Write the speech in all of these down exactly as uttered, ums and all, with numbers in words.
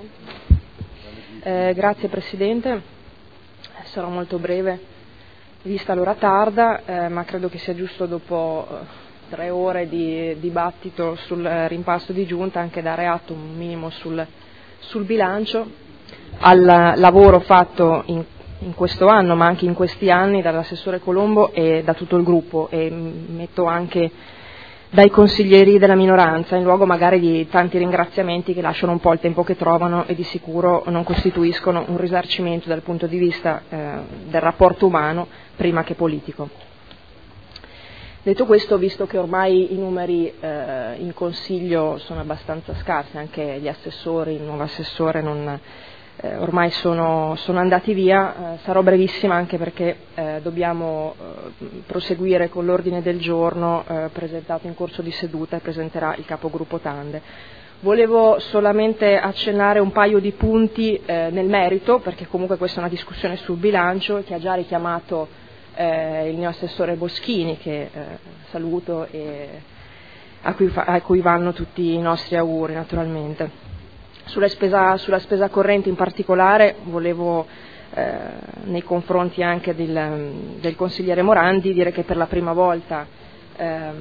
Eh, grazie Presidente, sarò molto breve, vista l'ora tarda, eh, ma credo che sia giusto dopo eh, tre ore di dibattito sul rimpasto di giunta anche dare atto un minimo sul, sul bilancio, al lavoro fatto in, in questo anno ma anche in questi anni dall'assessore Colombo e da tutto il gruppo, e metto anche dai consiglieri della minoranza, in luogo magari di tanti ringraziamenti che lasciano un po' il tempo che trovano e di sicuro non costituiscono un risarcimento dal punto di vista eh, del rapporto umano prima che politico. Detto questo, visto che ormai i numeri eh, in Consiglio sono abbastanza scarsi, anche gli assessori, il nuovo assessore non, eh, ormai sono, sono andati via, eh, sarò brevissima anche perché eh, dobbiamo eh, proseguire con l'ordine del giorno eh, presentato in corso di seduta e presenterà il capogruppo Tande. Volevo solamente accennare un paio di punti eh, nel merito, perché comunque questa è una discussione sul bilancio che ha già richiamato eh, il mio assessore Boschini, che eh, saluto e a cui, fa, a cui vanno tutti i nostri auguri naturalmente. Sulla spesa, sulla spesa corrente in particolare volevo eh, nei confronti anche del, del consigliere Morandi dire che per la prima volta eh,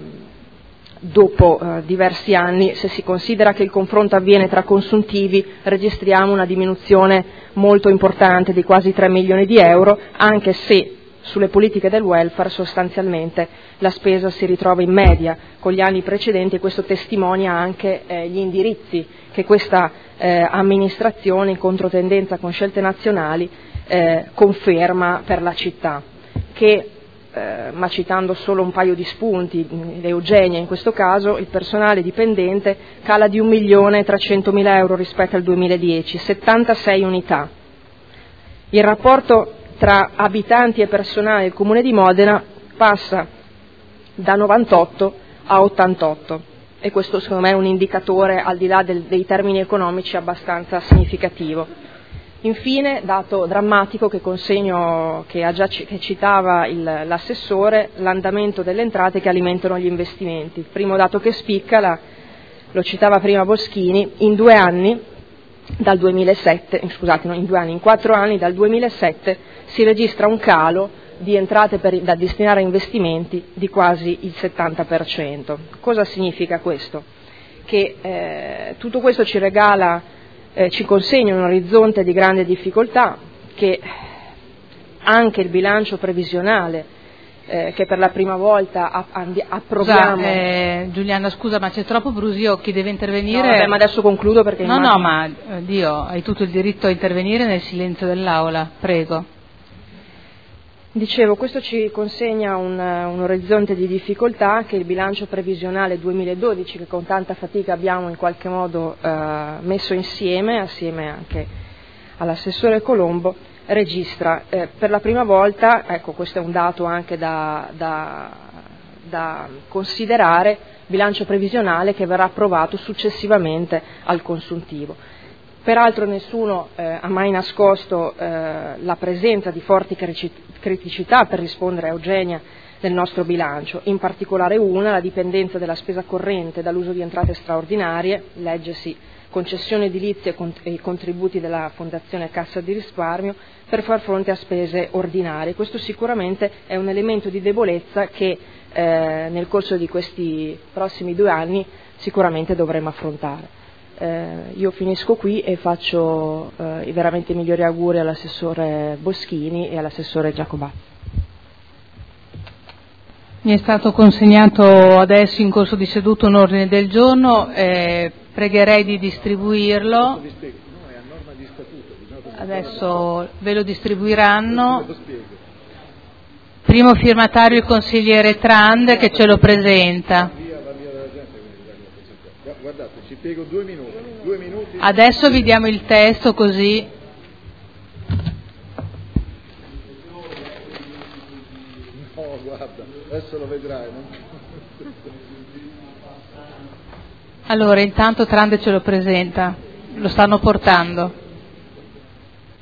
dopo eh, diversi anni, se si considera che il confronto avviene tra consuntivi, registriamo una diminuzione molto importante di quasi tre milioni di euro, anche se sulle politiche del welfare sostanzialmente la spesa si ritrova in media con gli anni precedenti, e questo testimonia anche eh, gli indirizzi che questa eh, amministrazione in controtendenza con scelte nazionali eh, conferma per la città, che eh, ma citando solo un paio di spunti, Eugenia in questo caso, il personale dipendente cala di un milione trecentomila euro rispetto al duemiladieci, settantasei unità. Il rapporto tra abitanti e personale del Comune di Modena passa da novantotto a ottantotto, e questo secondo me è un indicatore, al di là del, dei termini economici, abbastanza significativo. Infine, dato drammatico che consegno, che ha già che citava il, l'assessore, l'andamento delle entrate che alimentano gli investimenti. Il primo dato che spicca, la, lo citava prima Boschini, in due anni dal duemilasette, scusate, no, in due anni, in quattro anni dal duemilasette si registra un calo di entrate per, da destinare a investimenti di quasi il settanta per cento. Cosa significa questo? Che eh, tutto questo ci regala, eh, ci consegna un orizzonte di grande difficoltà, che anche il bilancio previsionale Eh, che per la prima volta approviamo. Scusa, eh, Giuliana, scusa, ma c'è troppo brusio, chi deve intervenire? No, vabbè, ma adesso concludo perché no, immagino... no, ma eh, Dio, hai tutto il diritto a intervenire nel silenzio dell'aula, prego. Dicevo, questo ci consegna un, un orizzonte di difficoltà che il bilancio previsionale duemiladodici, che con tanta fatica abbiamo in qualche modo eh, messo insieme, assieme anche all'assessore Colombo, registra eh, per la prima volta, ecco, questo è un dato anche da, da, da considerare, bilancio previsionale che verrà approvato successivamente al consuntivo. Peraltro nessuno eh, ha mai nascosto eh, la presenza di forti criticità, per rispondere a Eugenia, del nostro bilancio, in particolare una, la dipendenza della spesa corrente dall'uso di entrate straordinarie, leggesi concessioni edilizie e i contributi della Fondazione Cassa di Risparmio, per far fronte a spese ordinarie. Questo sicuramente è un elemento di debolezza che eh, nel corso di questi prossimi due anni sicuramente dovremo affrontare. Eh, io finisco qui e faccio eh, i veramente migliori auguri all'assessore Boschini e all'assessore Giacobazzi. Mi è stato consegnato adesso in corso di seduta un ordine del giorno, eh, pregherei di distribuirlo. Adesso ve lo distribuiranno. Primo firmatario il consigliere Trande, che ce lo presenta. Guardate, ci spiego due minuti. Due minuti. Adesso vi diamo il testo così. No, guarda, adesso lo vedrai. No? Allora, intanto Trande ce lo presenta, lo stanno portando.